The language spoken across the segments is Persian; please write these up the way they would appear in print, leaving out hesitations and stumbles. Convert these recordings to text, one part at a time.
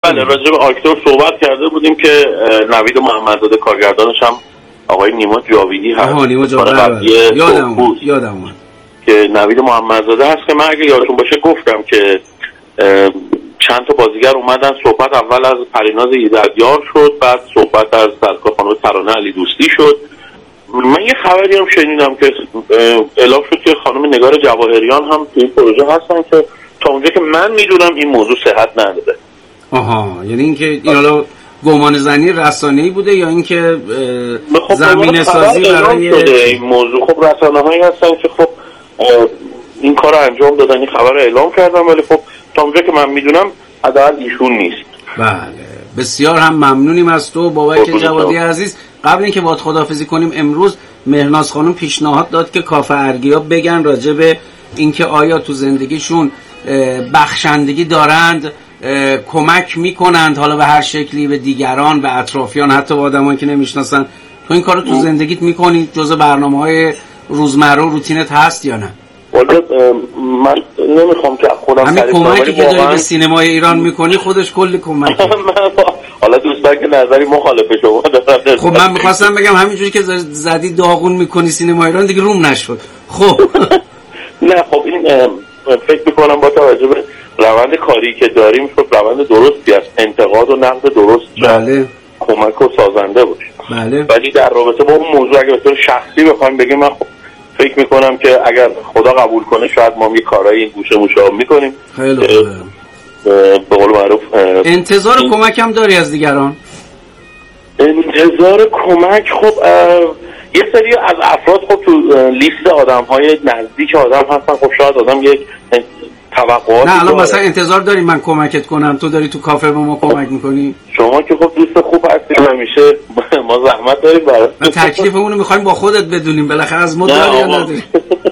بله راجع به آکتور صحبت کرده بودیم که نوید محمدزاده کارگردانش هم آقای نیما جاویدی هست. نیما جاویدی یادم که نوید محمدزاده هست که من اگه یادتون باشه گفتم که چند تا بازیگر اومدن. صحبت اول از پریناز ایزدیار شد، بعد صحبت از سرکار خانم ترانه علی دوستی شد. من یه خبری هم شنیدم که اعلام شد که خانم نگار جواهریان هم توی پروژه هستن که تا اونجا که من میدونم این موضوع صحت نداره. یعنی اینکه این حالا گمان زنی رسانه‌ای بوده یا اینکه زمینه سازی برای این موضوع؟ خب رسانه‌هایی هستن که خب این کار رو انجام دادن، این خبر رو اعلام کردن، ولی خب تا اونجا که من میدونم حداقل ایشون نیست. بله بسیار هم ممنونیم از تو بابک جوادی عزیز. قبل اینکه باهات خداحافظی کنیم، امروز مهناز خانم پیشنهاد داد که کافه ارگیا بگن راجع به اینکه آیا تو زندگیشون بخشندگی دارند، کمک میکنند حالا به هر شکلی به دیگران، به اطرافیان، حتی به آدمایی که نمیشناسن. تو این کارو تو زندگیت میکنی؟ جزء برنامه‌های روزمره و روتینت هست یا نه؟ والا من نمیخوام که خودم همین کمکی که داری به سینمای ایران میکنی خودش کلی کمکه. حالا دوستان که نظری مخالف شما دارن. خب من میخواستم بگم همینجوری که زدی داغون میکنی سینما ایران دیگه روم نشد. خب نه خب این فکر میکنم با توجه به روند کاری که داریم خب روند درستی است، انتقاد و نقد درست. بله کمک و سازنده باشه. بله. ولی در رابطه با اون موضوع اگه به طور شخصی بخوایم بگیم، من خب فکر میکنم که اگر خدا قبول کنه شاید ما یه کارایی این گوشه موشه میکنیم. خیلی خوبه. به قول معروف انتظار کمک هم داری از دیگران؟ انتظار کمک خب یه سری از افراد خب تو لیست آدم‌های نزدیک آدم هستن. خب شاید آدم یک توقعاتی نه الان مثلا انتظار داری من کمکت کنم، تو داری تو کافه به ما کمک میکنی؟ شما که خب دوست خوب هستید، همیشه ما زحمت داریم برای تکلیفمون رو میخوایم با خودت بدونیم، بالاخره از ما داری یا نداری؟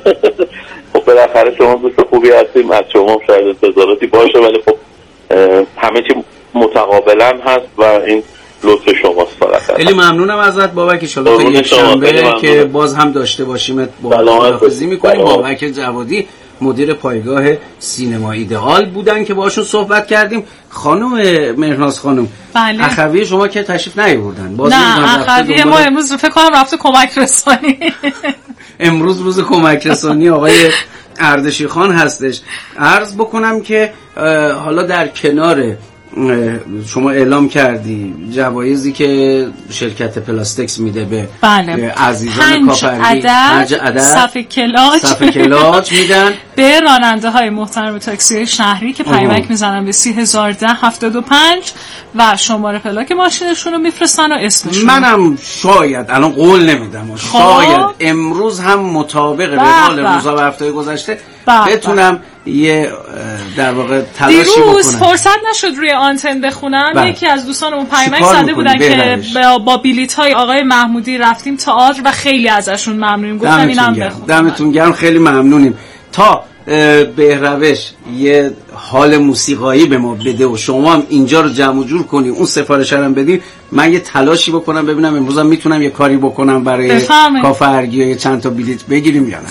خب بالاخره شما دوست خوبی هستیم، از شما شاید انتظاراتی باشه، ولی خب همه چی متقابلا هست و این لطف شماست. خیلی ممنونم ازت بابک، ان شاءالله تا یک شنبه که باز هم داشته باشیم با خداحافظی میکنیم. بابک جوادی مدیر پایگاه سینما ایدئال بودن که باشون صحبت کردیم. خانم مهناز خانم، بله. اخوی شما که تشریف نیاوردن؟ نه اخوی ما امروز فکر کنم رفته کمک رسانی. امروز روز کمک رسانی آقای اردشیر خان هستش. عرض بکنم که حالا در کنار شما اعلام کردی جوایزی که شرکت پلاستکس میده به بله. عزیزان کافری، 5 عدد صف کلاج میدن به راننده های محترم تاکسی شهری که پیامک میزنن به 301075 و شماره پلاک ماشینشون رو میفرستن و اسمشون. منم شاید الان قول نمیدم، شاید امروز هم مطابق روال روزا و هفته گذشته بتونم یه در واقع تلاشی بکنم. دیروز فرصت نشد روی آنتن بخونم. یکی از دوستانمون پیامک زده بودن که با بلیط های آقای محمودی رفتیم تئاتر و خیلی ازشون ممنونیم. گفتم اینم بخونم. دمتون گرم، خیلی ممنونیم. تا بهروش یه حال موسیقایی به ما بده و شما هم اینجا رو جمع و جور کنی، اون سفارش رو بدی، من یه تلاشی بکنم ببینم امروز هم میتونم یه کاری بکنم برای کافه ارگیا چند تا بلیط بگیریم یا نه.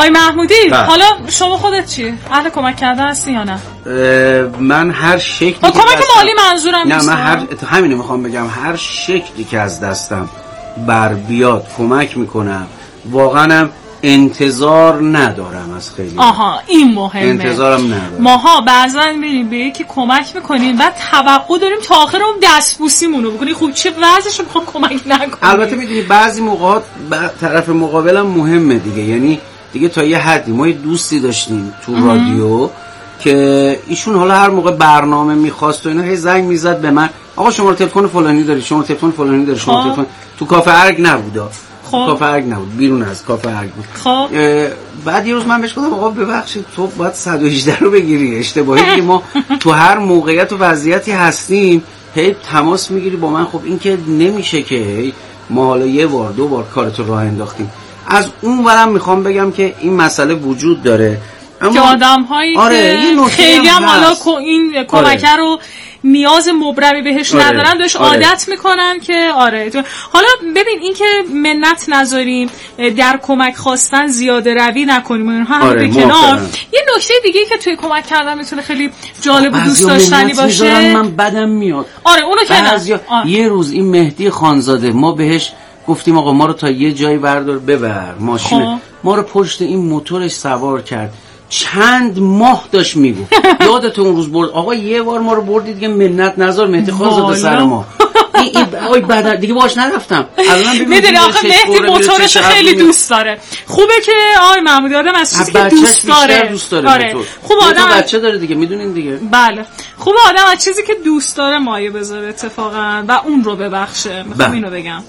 آقای محمودی حالا شما خودت چی؟ اهل کمک کردن هستی یا نه؟ من هر شکلی کمک مالی منظورم نیست. نه من همینو میخوام بگم، هر شکلی که از دستم بر بیاد کمک میکنم. واقعا هم انتظار ندارم از خیلی. آها این مهمه. انتظارم ندارم. ماها بعضا میریم به یکی کمک میکنیم بعد توقع داریم تا آخر اون دستبوسیمونو بکنی. خب چه وضعش میخوام کمک نکنیم. البته میدونی بعضی موقعات طرف مقابلم مهمه دیگه، یعنی دیگه تا یه حدی. ما یه دوستی داشتیم تو رادیو که ایشون حالا هر موقع برنامه میخواست و اینا هی زنگ میزد به من، آقا شما تلفن فلانی داری، شما تلفن فلانی داری، شما تلفن. تو کافه ارگ نبودا. کافه ارگ نبود، بیرون از کافه ارگ بود. بعد یه روز من بهش گفتم آقا ببخشید تو باید 118 رو بگیری، اشتباهی که ما تو هر موقعیت و وضعیتی هستیم هی تماس میگیری با من. خب این که نمیشه که ما حالا یه بار دو بار کارتو راه انداختیم. از اون ورم میخوام بگم که این مسئله وجود داره، اما که آدم‌هایی که خیلی هم حالا این کمکه رو نیاز مبرمی بهش ندارن بهش عادت میکنن که حالا ببین این که منت نذاریم، در کمک خواستن زیاده روی نکنیم، هم به کنار. یه نکته دیگه که توی کمک کردن میتونه خیلی جالب و دوست داشتنی باشه، من بدم میاد. اونو که یه روز این مهدی خانزاده ما بهش گفتیم آقا ما رو تا یه جایی بردار ببر ماشین، ما رو پشت این موتورش سوار کرد. چند ماه داشت میگو یادت اون روز برد آقا یه بار ما رو بردید دیگه منت نذار مهدی خانزاده سر ما. این آقای بعد دیگه باش نرفتم. میدونی آخه مهدی موتورش خیلی دوست داره. خوبه که آقای محمودی آدم از چیزی که دوست داره. خوب آدم بچه داره دیگه، میدونین دیگه. بله خوبه آدم از چیزی که دوست داره مایه بذاره اتفاقا و اون رو ببخشه. میخوام اینو بگم.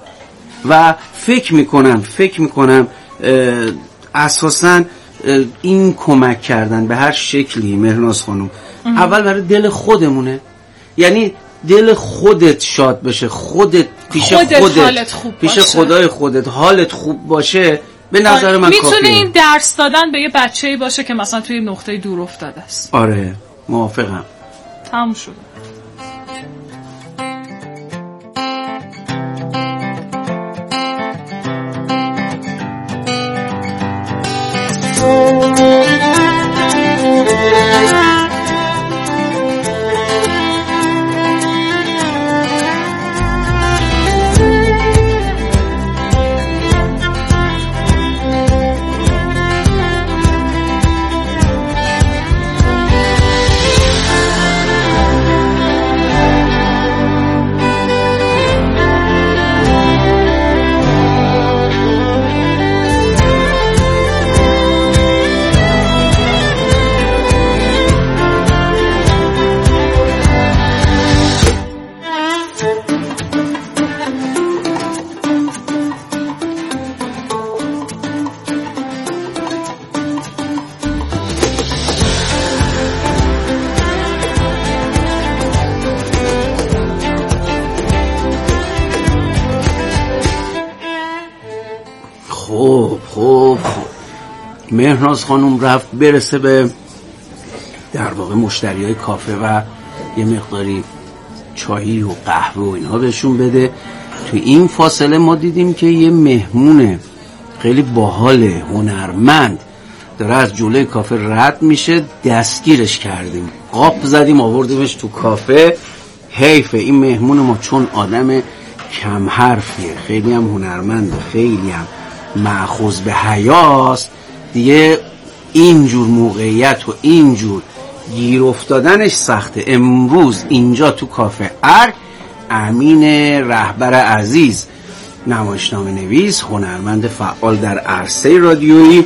و فکر میکنم اساساً این کمک کردن به هر شکلی مهرناز خانم اول برای دل خودمونه، یعنی دل خودت شاد بشه، خودت پیش پیش خدای خودت حالت خوب باشه. به نظر من کافیه. میتونه این درس دادن به یه بچه‌ای باشه که مثلا توی نقطه دور افتاده است. آره موافقم. تموم شد. خب مهرناز خانم رفت برسه به در واقع مشتریای کافه و یه مقداری چایی و قهوه و اینها بهشون بده. تو این فاصله ما دیدیم که یه مهمون خیلی باحال هنرمند داره از جلوی کافه رد میشه، دستگیرش کردیم، قاپ زدیم آوردیمش تو کافه. حیفه این مهمون ما چون آدم کم حرفیه، خیلی هم هنرمنده، خیلی هم مأخوذ به حیاست دیگه، اینجور موقعیت و اینجور گیر افتادنش سخته. امروز اینجا تو کافه ارگ امین رهبر عزیز، نمایشنامه نویس، هنرمند فعال در عرصه رادیویی،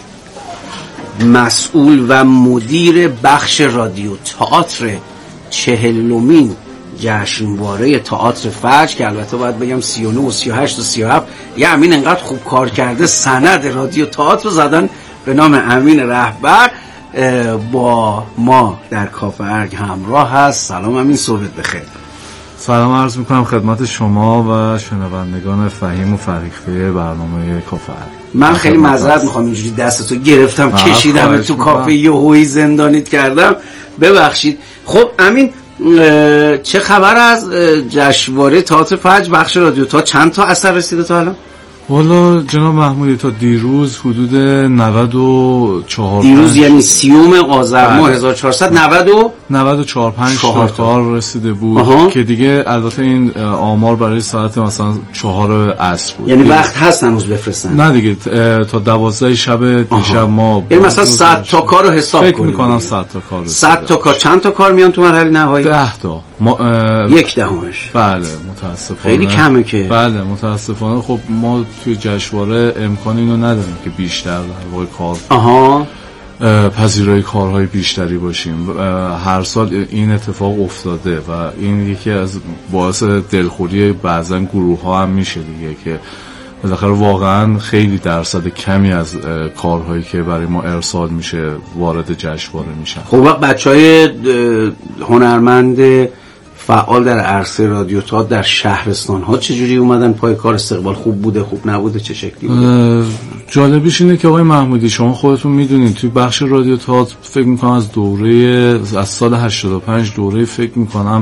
مسئول و مدیر بخش رادیو تئاتر 40مین جشنواره تئاتر فجر که البته باید بگم 39 و 38 و 37 یه امین انقدر خوب کار کرده سند رادیو تئاتر رو زدن به نام امین رهبر، با ما در کافه ارگ همراه هست. سلام امین، صبحت بخیر. سلام عرض میکنم خدمت شما و شنوندگان فهیم و فریخته برنامه کافه ارگ. من خیلی معذرت میخوام اینجوری دستتو گرفتم کشیدم تو کافه یه هوی زندانیت کردم، ببخشید. خب امین، چه خبر از جشنواره تئاتر فجر بخش رادیو تا چند تا اثر رسیده تا الان؟ والا جناب محمودی تا دیروز حدود 94 دیروز یعنی 30 آذر ماه 1494 5 تا کار رسیده بود که دیگه البته این آمار برای ساعت مثلا 4 عصر بود، یعنی وقت هست هنوز بفرستن. نه دیگه تا 12 شب دیشب ما یعنی مثلا 100 تا کار رو حساب کنیم. فکر می‌کنم 100 تا کار. 100 تا کار چند تا کار میان تو مرحله نهایی؟ 10 تا. 1/10. بله متاسفانه خیلی کمه که. بله متاسفانه. خب ما توی جشنواره امکان اینو نداریم که بیشتر در واقع کار پذیرای کارهای بیشتری باشیم. هر سال این اتفاق افتاده و این یکی از باعث دلخوری بعضا گروه ها هم میشه دیگه که بالاخره واقعا خیلی درصد کمی از کارهایی که برای ما ارسال میشه وارد جشنواره میشن. خب وقت بچهای هنرمند فعال در عرصه رادیو تئاتر در شهرستان ها چجوری اومدن پای کار؟ استقبال خوب بوده، خوب نبوده، چه شکلی بوده؟ جالبیش اینه که آقای محمودی شما خودتون میدونید توی بخش رادیو تئاتر فکر میکنم از سال 85 دوره فکر میکنم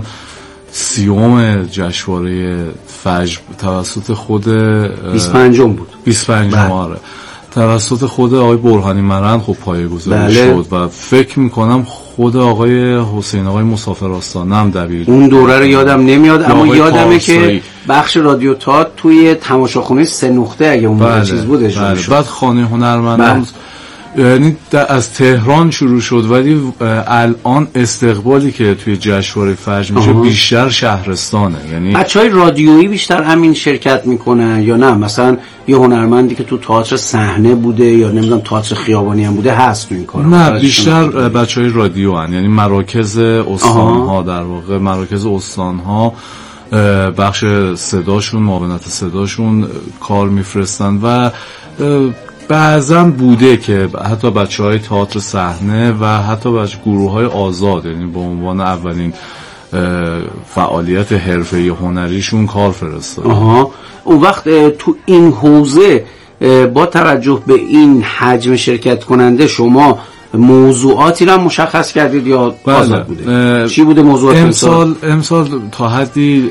30 جشنواره فجر توسط خود 25 بود 25 آره توسط خود آقای برهانی مرند خب پایه‌گذاری شد و فکر میکنم خود آقای حسین آقای مسافر آستانه هم دبیر. اون دوره رو یادم نمیاد اما یادمه که بخش رادیو تئاتر توی تماشاخونه 3 نقطه اگه اون چیز بود اجرا شد. بعد خانه هنرمندان یعنی از تهران شروع شد ولی الان استقبالی که توی جشنواره فجر میشه بیشتر شهرستانه. یعنی بچهای رادیویی بیشتر همین شرکت میکنن یا نه مثلا یه هنرمندی که تو تئاتر صحنه بوده یا نمیدونم تئاتر خیابانی هم بوده هست تو این کار؟ نه بیشتر بچهای رادیو هن. یعنی مراکز استان‌ها در واقع مراکز استان‌ها بخش صداشون معاونت صداشون کار میفرستن و بعضا بوده که حتی بچه‌های تئاتر صحنه و حتی گروه‌های آزاد یعنی به عنوان اولین فعالیت حرفه‌ای هنریشون کار فرستادن. اون وقت تو این حوزه با توجه به این حجم شرکت کننده شما موضوعاتی رو مشخص کردید یا آزاد بوده؟ چی بوده موضوعات امسال تا حدی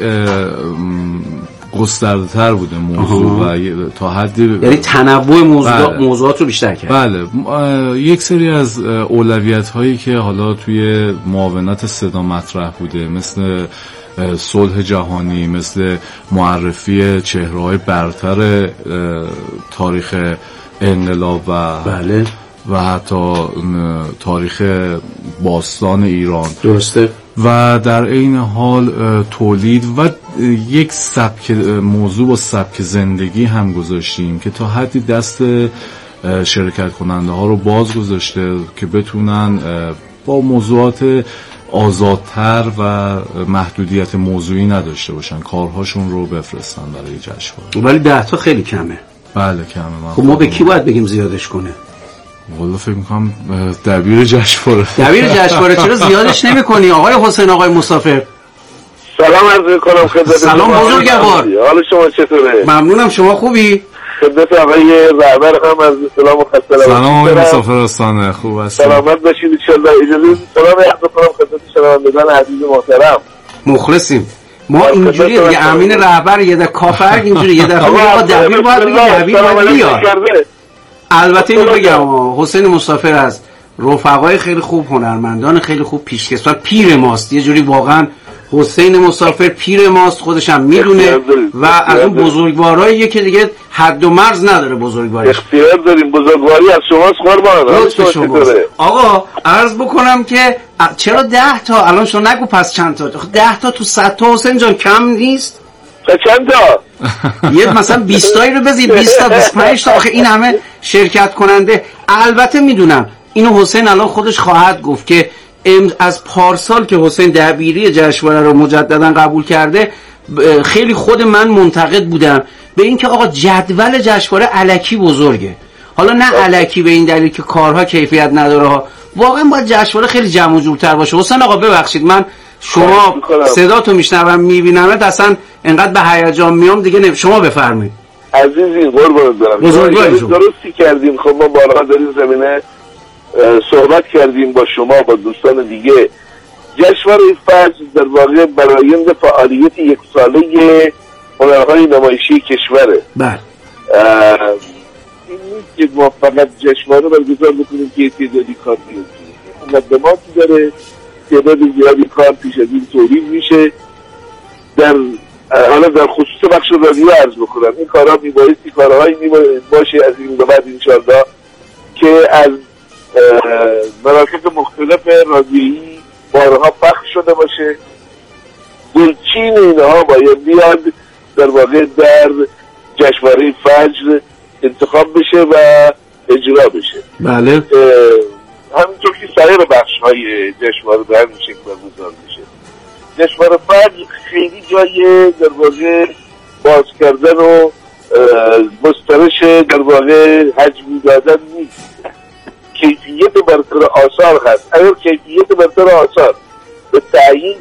گسترده تر بوده موضوع و تا حدی یعنی تنوع موضوعات رو بیشتر کرد. بله یک سری از اولویت هایی که حالا توی معاونت صدا مطرح بوده مثل صلح جهانی، مثل معرفی چهره‌های برتر تاریخ انقلاب و حتی تاریخ باستان ایران درسته و در این حال تولید و یک سبک موضوع با سبک زندگی هم گذاشتیم که تا حدی دست شرکت کننده ها رو باز گذاشته که بتونن با موضوعات آزادتر و محدودیت موضوعی نداشته باشن کارهاشون رو بفرستن برای جشنواره. ولی 10 تا خیلی کمه. بله کمه. خب ما به کی باید بگیم زیادش کنه؟ والا فکر میکنم دبیر جشنواره. دبیر جشنواره چرا زیادش نمیکنی آقای حسین آقای مسافر؟ سلام عرض میکنم خدمت سلام بزرگوار. حال شما چطوره؟ ممنونم شما خوبی؟ خدمت آقای رهبر هم از سلام و خسته سلام آقای مسافر آستانه خوب هستید؟ سلامت باشید ان شاء الله. اجازه سلام عرض کنم خدمت شنوندگان عزیز محترم. مخلصیم. ما اینجوری دیگه امین رهبر یه دفعه کافر اینجوری یه دفعه دبیر باید بگه دبیر باید بیاد. البته اینو بگم حسین مسافر از رفقای خیلی خوب هنرمندان خیلی خوب پیشکسوت پیر ماست یه جوری واقعا حسین مسافر پیر ماست خودش هم میدونه و از اون بزرگواراییه که دیگه حد و مرز نداره بزرگواری. اختیار داریم بزرگواری از شماست قربان. آقا عرض بکنم که چرا 10 تا الان شما نگو پس چند تا 10 تا تو 100 تا حسین جان کم نیست؟ چند تا؟ یه مثلا 20 تایی رو بزنید 20 تا 25 تا آخه این همه شرکت کننده. البته میدونم اینو حسین الان خودش خواهد گفت که از پارسال که حسین دبیری جشنواره رو مجددا قبول کرده خیلی خود من منتقد بودم به اینکه آقا جدول جشنواره الکی بزرگه. حالا نه الکی به این دلیل که کارها کیفیت نداره ها، واقعا باید جشنواره خیلی جمع و جورتر باشه. حسین آقا ببخشید من شما صداتو میشنوم میبینم اصلا انقدر به هیجان میام دیگه شما بفرمایید. عزیزی قربونت برم. درستی کردیم. خب ما بارها در این زمینه صحبت کردیم با شما با دوستان دیگه. جشنواره فجر در واقع برآیند فعالیت یک ساله هنرهای نمایشی کشوره. بله. این نیست که ما فقط جشنواره برگزار بکنیم که تعدادی کار بیاد. مقدماتی داره، تعداد زیادی کار پیش از این تولید میشه. حالا در خصوص بخش رادیو عرض بکنم، این کارها میبایستی کارهایی باشه از این به بعد انشاءالله که از مراکز مختلف رادیویی بارها پخش شده باشه. دلچین اینها باید بیاد در واقع در جشنواره فجر انتخاب بشه و اجرا بشه. بله. همینطور که سایر بخش‌های جشنواره به همین شکل برگزار بشه. جشنواره فجر خیلی جای در واقع باز کردن و گسترش در واقع حجمی دادن نیست. کیفیت برتر آثار هست. اگر کیفیت برتر آثار به تعیین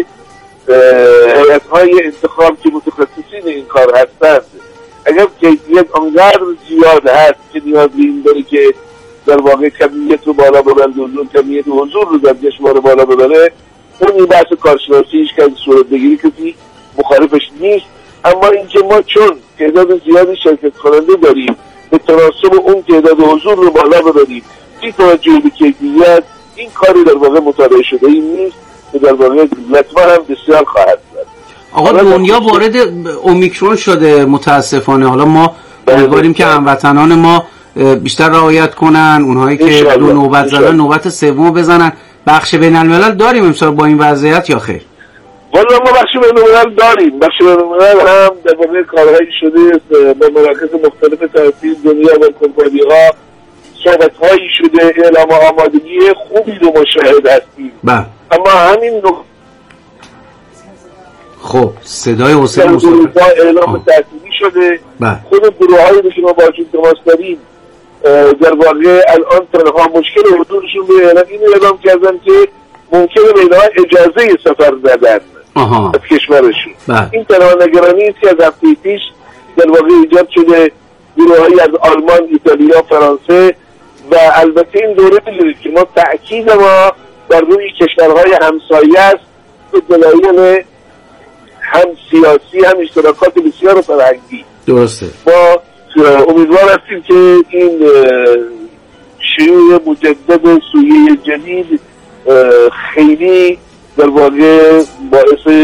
هیئت‌های انتخاب که متخصصین این کار هستند، اگر کیفیت آنقدر زیاد هست که نیاز به این داره که در واقع کمیت رو بالا ببره، کمیت حضور رو در جشنواره بالا ببره، اون این بحث کارشناسیش که از صورت بگیری کسی مخالفش نیست. اما اینکه ما چون تعداد زیادی شرکت کننده داریم به تناسب اون تعداد حضور رو بالا ببریم بی توجه به کیفیت، این کاری در واقع مطالعه شده این نیست که در واقع لطمه هم بسیار خواهد بود. آقا دنیا وارد اومیکرون شده متاسفانه. حالا ما امیدواریم که هموطنان ما بیشتر رعایت کنن، اونهایی که 2 نوبت زدن نوبت سوم بزنن. بخش بین الملل داریم امسال با این وضعیت یا خیر؟ والا ما بخش بین الملل داریم. بخش بین الملل هم در واقع کارهایی شده با مراکز مختلف تحصیل دنیا و کمپانی‌ها، صحبت‌هایی شده، اعلام آمادگی خوبی رو مشاهده هستیم. اما همین خب صدای حسین مصطفی اعلام تحصیلی شده. خود گروه‌هایی رو که ما باشون تماس داریم در واقع الان تنها مشکل حضورشون به اعلام این اعلام کردن که ممکنه به اینها اجازه سفر ندن از کشورشون. این تنها نگرانی است که از هفته پیش در واقع ایجاد شده. گروه‌هایی از آلمان، ایتالیا، فرانسه و البته این دوره بگیرید که ما تأکید ما بر روی کشورهای همسایه است به دلایل هم سیاسی هم اشتراکات بسیار فرهنگی. درسته. ما امیدوار هستیم که این شیوع مجدد سویه جدید خیلی در واقع باعث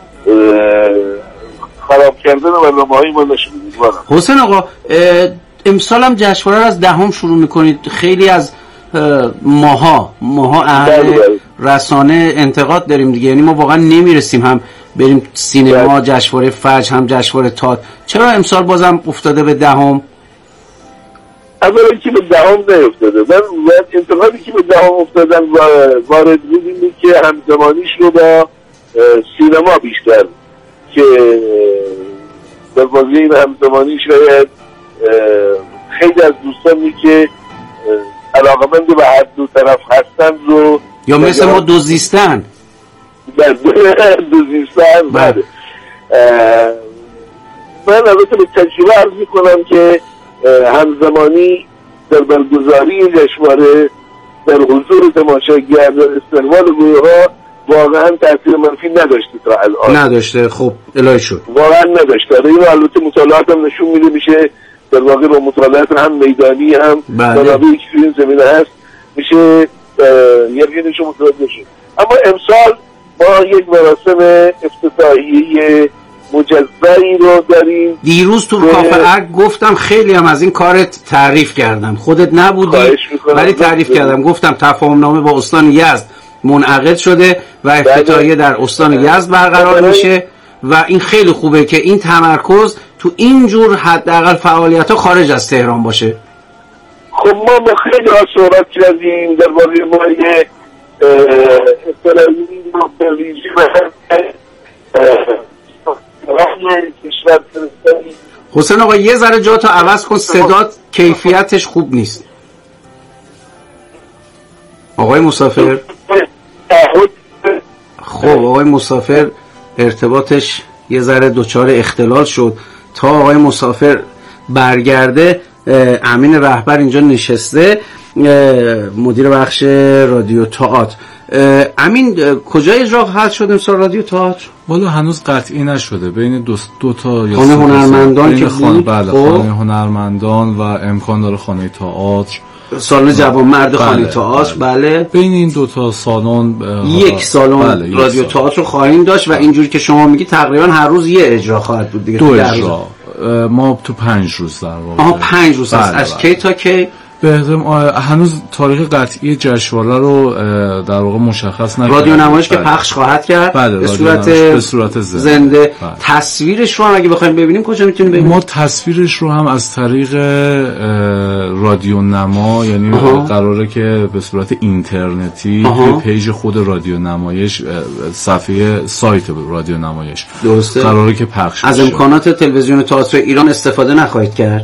خراب کردن برنامه‌های ما نشه. حسین آقا امسال هم جشنواره از 10 شروع میکنید. خیلی از ماها اهل رسانه انتقاد داریم دیگه، یعنی ما واقعا نمیرسیم هم بریم سینما، جشنواره فجر هم جشنواره تئاتر. چرا امسال بازم افتاده به 10م؟ اولا که به 10م نیفتاده. من انتقادی که به 10م افتادن و وارد بود اینه که همزمانیش رو با سینما بیشتر که در واقع این همزمانی شاید خیلی از دوستانی که علاقمند به هر دو طرف هستند رو یا مثل ما دوزیستن بله. من البته به تجربه عرض میکنم که همزمانی در برگزاری جشنواره در حضور تماشاگر در استقبال گروه‌ها واقعا تاثیر منفی نداشته تا الان. نداشته. خب الهی شد. واقعا نداشته. این البته مطالعات هم نشون میده میشه در واقع با مطالعات هم میدانی هم منابعی که این زمینه هست میشه یقینش متوجه شد. اما امسال ما یک مراسم افتتاحیه مجزایی رو داریم. دیروز تو کافه ارگ گفتم خیلی هم از این کارت تعریف کردم، خودت نبودی ولی تعریف کردم، گفتم تفاهم نامه با استان یزد منعقد شده و افتتاحیه در استان یزد برقرار میشه و این خیلی خوبه که این تمرکز تو اینجور حداقل فعالیت‌ها خارج از تهران باشه. خب ما با خیلی ها صحبت کردیم در واقع ما یه اطلاعی مختلفی حسین آقا یه ذره جا تا عوض کن، صدات کیفیتش خوب نیست. آقای مسافر خب آقای مسافر ارتباطش یه ذره دچار اختلال شد. تا آقای مسافر برگرده امین رهبر اینجا نشسته، مدیر بخش رادیو تئاتر. امین کجا اجرا خواهد شد امسال رادیو تئاتر؟ والا هنوز قطعی نشده، بین دو تا یا خانه هنرمندان که بود. بله خانه هنرمندان و امکان داره خانه تئاتر، سالن جوانمرد خانه تئاتر. بله بین این دو تا سالن یک سالن رادیو تئاتر رو خواهیم داشت و اینجوری که شما میگی تقریبا هر روز یه اجرا خواهد بود دیگه. 2 اجرا ما تو 5 روز در واقع. 5 روز هست. از کی تا کی؟ هنوز تاریخ قطعی جشنواره رو در واقع مشخص نکردیم. رادیو نمایش که پخش خواهد کرد به صورت زنده. تصویرش رو هم اگه بخوایم ببینیم کجا میتونیم ببینیم؟ ما تصویرش رو هم از طریق رادیو نما، یعنی قراره که به صورت اینترنتی توی پیج خود رادیو نمایش، صفحه سایت رادیو نمایش درسته قراره که پخش از امکانات تلویزیون تئاتر ایران استفاده نخواهید کرد؟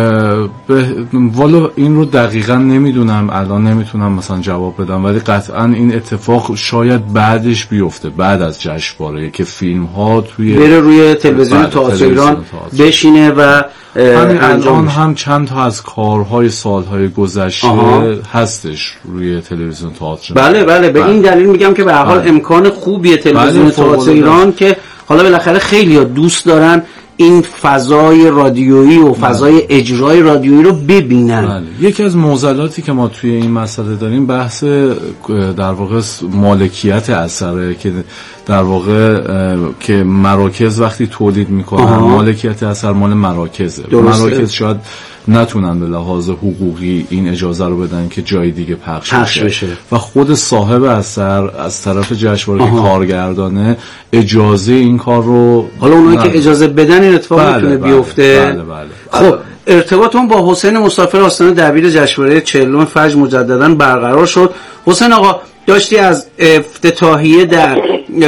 والا این رو دقیقاً نمیدونم، الان نمیتونم مثلا جواب بدم، ولی قطعاً این اتفاق شاید بعدش بیفته، بعد از جشنواره که فیلم ها بره روی تلویزیون تئاتر ایران بشینه و همین الان هم چند تا از کارهای سالهای گذشته هستش روی تلویزیون تئاتر. بله به این دلیل میگم که به هر حال امکان خوبیه تلویزیون تئاتر ایران که حالا بالاخره خیلی‌ها دوست دارن این فضای رادیویی و فضای اجرای رادیویی رو ببینن. یکی از معضلاتی که ما توی این مسئله داریم بحث در واقع مالکیت اثره، که در واقع که مراکز وقتی تولید میکنن مالکیت اثر مال مراکزه. مراکز شاید نتونن به لحاظ حقوقی این اجازه رو بدن که جای دیگه پخش بشه و خود صاحب اثر از طرف جشنواره که کارگردانه اجازه این کار رو، حالا اونایی که اجازه بدن این اتفاق میتونه بیفته. خب ارتباطمون با حسین مسافر آستانه دبیر جشنواره 40 فجر مجددا برقرار شد. حسین آقا داشتی از افتتاحیه در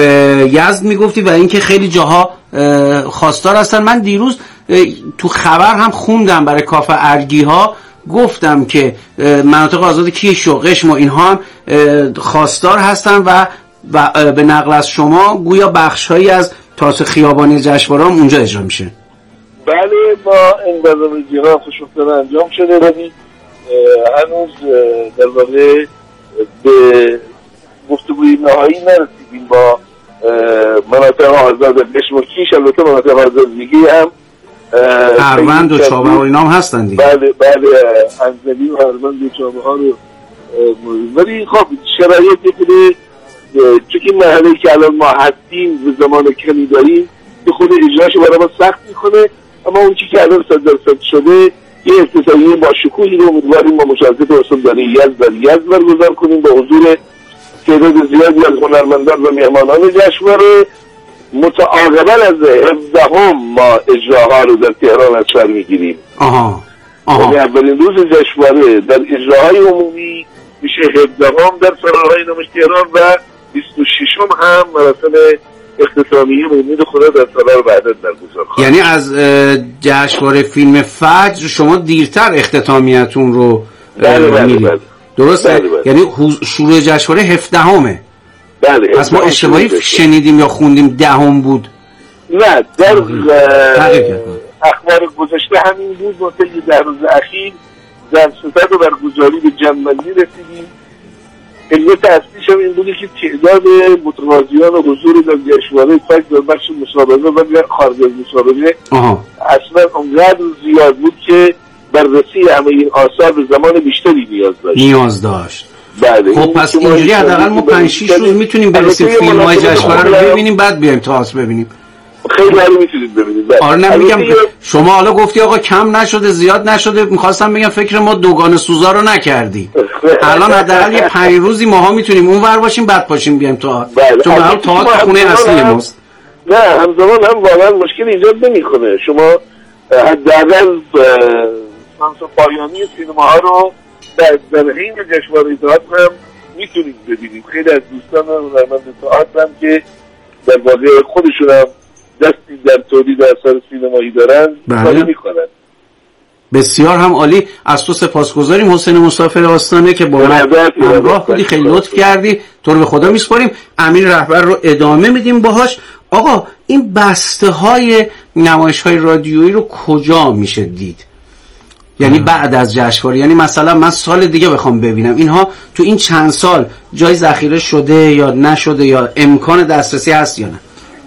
یزد میگفتی و اینکه خیلی جاها خواستار هستن. من دیروز تو خبر هم خوندم برای کافه ارگی ها، گفتم که مناطق آزاد کیش و قشم و اینها هم خواستار هستن و به نقل از شما گویا بخش‌هایی از تئاتر خیابانی جشنواره هم اونجا اجرا میشه. بله ما این برنامه جناب خوشبختانه انجام شده، ولی هنوز در واقع به گفتگوی نهایی نرسیدیم با مناطق آزاد قشم و کیش. البته مناطق آزاد دیگه هم هروند و چابه و اینا هم هستن دیگه. بله انزلی و هروند و چابه ها رو، ولی خب شرایطی که چون که محله که الان ما هستیم به زمان کمی داریم که خود اجراشو برای ما سخت میکنه، اما اون چی که الان 100% شده یه افتتاحیه با شکوهی رو امیدواریم ما مشارکت استانداری یزد برگزار کنیم با حضور تعداد زیادی از هنرمندان و مهمانان جشنواره. متعاقباً از 17 ما اجراها رو در تهران از سر میگیریم. یعنی اولین روز جشنواره در اجراهای عمومی میشه 17 در سالارهای نمایش تهران و 26 هم مراسم اختتامیه امید خدا در سالار وحدت برگزار خواهد. یعنی از جشنواره فیلم فجر شما دیرتر اختتامیتون رو بله. درسته؟ یعنی شروع جشنواره 17 بله. پس ما اشتباهی شنیدیم یا خوندیم 10 بود؟ نه، در اخبار گذشته همین بود. ما طی 10 روز اخیر در صورت برگزاری به جنبندی رسیدیم. علت اصلیش هم این بوده که تعداد متقاضیان و حضور در جشنواره فجر در بخش مسابقه و خارج از مسابقه اصلا اونقدر زیاد بود که بررسی همه این آثار به زمان بیشتری نیاز داشت. بله. خب پس اینجوری حداقل ما 5-6 روز میتونیم برسیم فیلم‌های جشنواره رو ببینیم، بعد بیایم تئاتر ببینیم. خیلی عالی میتونید ببینید. آره نمیگم شما حالا گفتی آقا کم نشده زیاد نشده، میخواستم بگم فکر ما دوگانه سوزا رو نکردی. الان حداقل یه 5 روزی ماها میتونیم اونور باشیم بعد پاشیم بیایم تئاتر. چون هم تئاتر خونه اصلی ماست. نه همزمان هم واقعا مشکل ایجاد نمیکنه. شما حداقل پایانی سینماها رو در حین جشنواره تئاتر هم میتونید ببینید. خیلی از دوستان هنرمند تئاتر هم که در واقع خودشون هم دستی در تولید اثر سینمایی دارن کار میکنن. بسیار هم عالی. از تو سپاسگزاریم حسین مسافر آستانه که با ما همراه بودی، خیلی لطف کردی. تو رو به خدا میسپاریم. امین رهبر رو ادامه میدیم باهاش. آقا این بسته های نمایش های رادیویی رو کجا میشه دید؟ یعنی بعد از جشنواره، یعنی مثلا من سال دیگه بخوام ببینم اینها تو این چند سال جای ذخیره شده یا نشده یا امکان دسترسی هست یا نه؟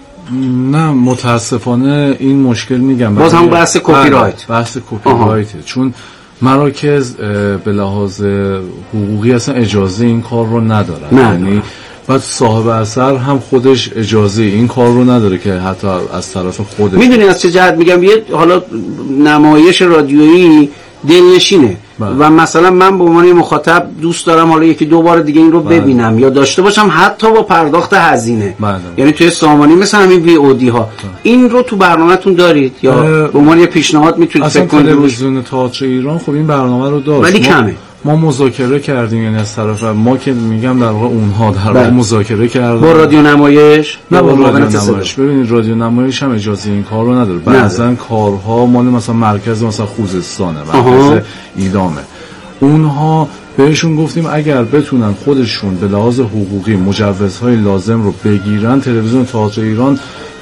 نه متاسفانه این مشکل میگم باز هم بحث کپی رایت، بحث کپی رایته، چون مراکز به لحاظ حقوقی اصلا اجازه این کار رو ندارن، یعنی بعد صاحب اثر هم خودش اجازه این کار رو نداره که حتی از طرف خودش. میدونی از چه جهت میگم؟ یه حالا نمایش رادیویی دلنشینه و مثلا من به عنوان مخاطب دوست دارم حالا یکی دو بار دیگه این رو ببینم یا داشته باشم، حتی با پرداخت هزینه. یعنی توی سامانی مثلا همین وی او دی ها این رو تو برنامه‌تون دارید یا به عنوان یه پیشنهاد میتونید فکر کنید؟ تلویزیون تئاتر ایران خب این برنامه رو داشت ولی کمه. ما مذاکره کردیم، یعنی از طرف ما که میگم در واقع اونها در واقع مذاکره کردن با رادیو نمایش. نه با رادیو نمایش. ببینید رادیو نمایش هم اجازه این کار رو نداره. بعضن کارها مال مثلا مرکز مثلا خوزستانه، مرکز ایدامه، اونها بهشون گفتیم اگر بتونن خودشون به لحاظ حقوقی مجوزهای لازم رو بگیرن، تلویزیون تئاتر ایران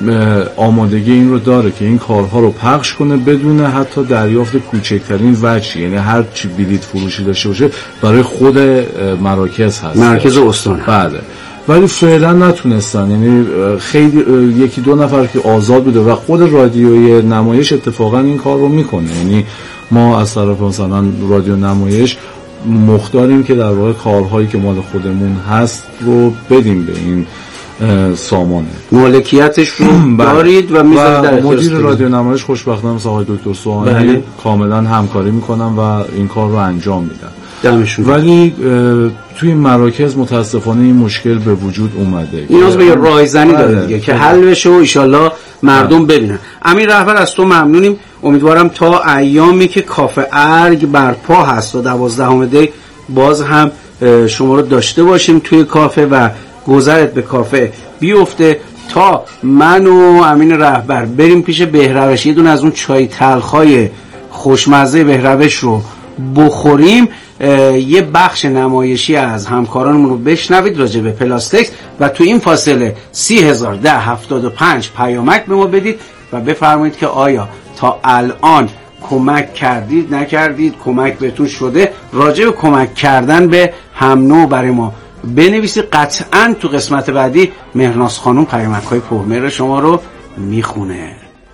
آمادگی این رو داره که این کارها رو پخش کنه بدون حتی دریافت کوچکترین وجهی، یعنی هر چی بلیت فروشی داشته باشه برای خود مراکز هست، مرکز استان. بله، ولی فعلا نتونستن، یعنی خیلی یکی دو نفر که آزاد بوده و خود رادیوی نمایش اتفاقا این کار رو میکنه، یعنی ما از طرف مثلا رادیو نمایش مختاریم که در واقع کارهایی که مال خودمون هست رو بدیم به این سامانه، مالکیتش رو دارید و میذارید در اختیار مدیر رادیو نمایش خوشبختانه آقای دکتر سوهانی کاملا همکاری میکنن و این کار رو انجام میدن دمشون. ولی توی مراکز متاسفانه این مشکل به وجود اومده، نیاز به رایزنی داره دیگه که حل بشه و ان شاءالله مردم ببینن. امیر رهبر از تو ممنونیم، امیدوارم تا ایامی که کافه ارگ برپا هست و 12 دی باز هم شما رو داشته باشیم توی کافه و گذرت به کافه بیفته تا من و امین رهبر بریم پیش بهروش یه دونه از اون چای تلخای خوشمزه بهروش رو بخوریم، یه بخش نمایشی از همکارانمون رو بشنوید راجع به پلاستکس و تو این فاصله 301075 پیامک به ما بدید و بفرمایید که آیا تا الان کمک کردید نکردید، کمک بهتون شده، راجع به کمک کردن به هم نوع برای ما بنویسید. قطعاً تو قسمت بعدی مهرناز خانم پیامک‌های پرمهر شما رو میخونه.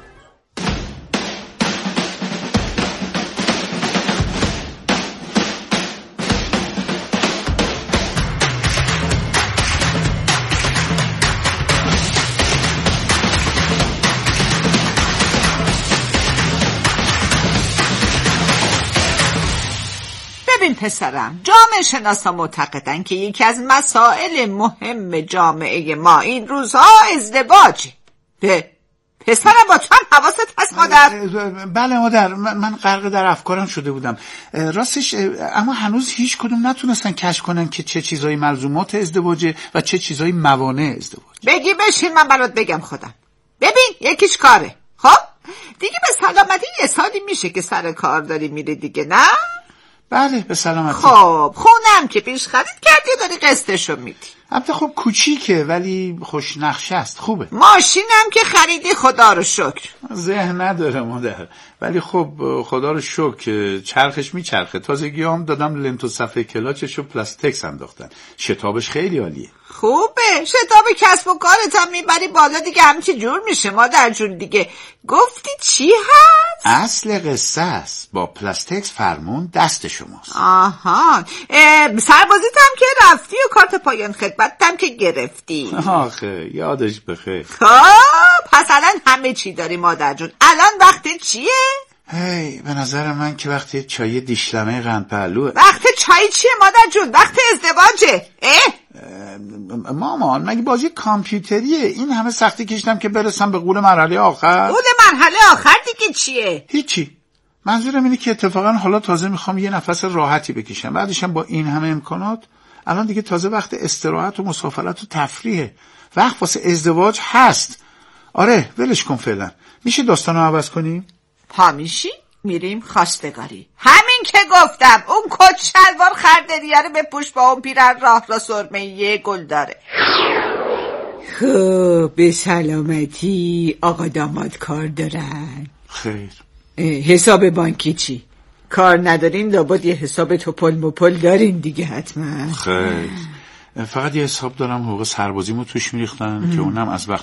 پسرم، جامعه شناسا معتقدن که یکی از مسائل مهم جامعه ما این روزها ازدواجه. پسرم با تو هم حواست هست مادر؟ بله مادر، من غرق در افکارم شده بودم راستش، اما هنوز هیچ کدوم نتونستن کشف کنن که چه چیزایی ملزومات ازدواجه و چه چیزایی موانع ازدواج. بگی بشین من برات بگم خودم. ببین یکیش کاره، خب دیگه به سلامتی یه سالی میشه که سر کار داری میره دیگه، نه؟ بله به سلامتی. خب خونم که پیش خرید کردی و داری قسطشو میدی. البته خب کوچیکه ولی خوش نقشه است، خوبه. ماشینم که خریدی خدا رو شکر. ذهن نداره مادر، ولی خب خدا رو شکر چرخش میچرخه. تازگی هم دادم لنت و صفحه کلاچشو پلاستکس انداختن، شتابش خیلی عالیه. خوبه، شتاب کسب و کارت هم میبری بالا دیگه، همچی جور میشه مادر جون دیگه. گفتی چی هست؟ اصل قصه است، با پلاستکس فرمون دست شماست. آها، سربازیت هم که رفتی و کارت پایان خدمت هم که گرفتی. آخه یادش بخیر. پس الان همه چی داری مادر جون. الان وقت چیه؟ هی به نظر من که وقتی چای دیشلمه قند پهلوه. وقت چای چیه مادر جون؟ وقت ازدواجه. مامان مگه بازی کامپیوتریه؟ این همه سختی کشیدم که برسم به قول مرحله آخر. قول مرحله آخر دیگه چیه؟ هیچی، منظورم اینه که اتفاقا حالا تازه میخوام یه نفس راحتی بکشم، بعدشم با این همه امکانات الان دیگه تازه وقت استراحت و مسافرت و تفریحه، وقت واسه ازدواج هست. آره ولش کن فعلا. میشه داستانو عوض کنیم؟ پا میشی میریم خواستگاری. همین که گفتم اون کت شلوار خردریه رو بپوش با اون پیرن راه را سرمه یه گل داره. خب به سلامتی. آقا داماد کار دارن؟ خیر. حساب بانکی چی؟ کار ندارین لابد یه حساب توپل مپل دارین دیگه حتما. خیلی فقط یه حساب دارم حقوق سربازیمو توش میریختن که اونم از وقتی